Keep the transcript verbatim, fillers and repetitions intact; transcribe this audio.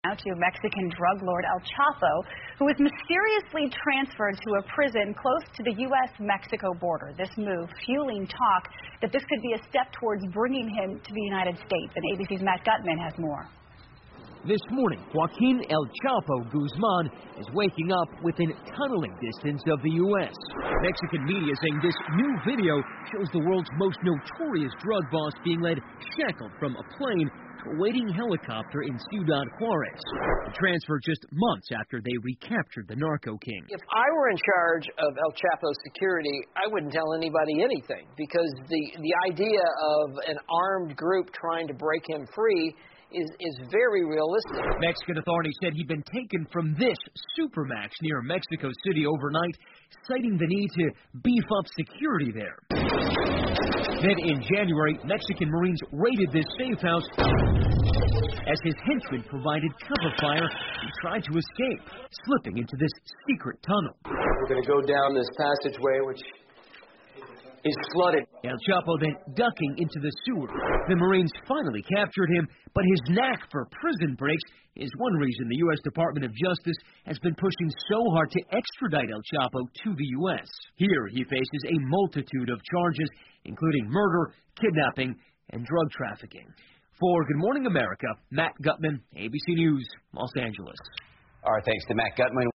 Now to Mexican drug lord El Chapo, who was mysteriously transferred to a prison close to the U S Mexico border. This move fueling talk that this could be a step towards bringing him to the United States. And A B C's Matt Gutman has more. This morning, Joaquin El Chapo Guzman is waking up within tunneling distance of the U S Mexican media saying this new video shows the world's most notorious drug boss being led shackled from a plane to a waiting helicopter in Ciudad Juarez. The transfer just months after they recaptured the narco king. If I were in charge of El Chapo's security, I wouldn't tell anybody anything, because the, the idea of an armed group trying to break him free Is, is very realistic. Mexican authorities said he'd been taken from this supermax near Mexico City overnight, citing the need to beef up security there. Then in January, Mexican Marines raided this safe house as his henchmen provided cover fire. He tried to escape, slipping into this secret tunnel. We're going to go down this passageway, which is flooded. El Chapo then ducking into the sewer. The Marines finally captured him, but his knack for prison breaks is one reason the U S Department of Justice has been pushing so hard to extradite El Chapo to the U S Here he faces a multitude of charges, including murder, kidnapping, and drug trafficking. For Good Morning America, Matt Gutman, A B C News, Los Angeles. All right, thanks to Matt Gutman.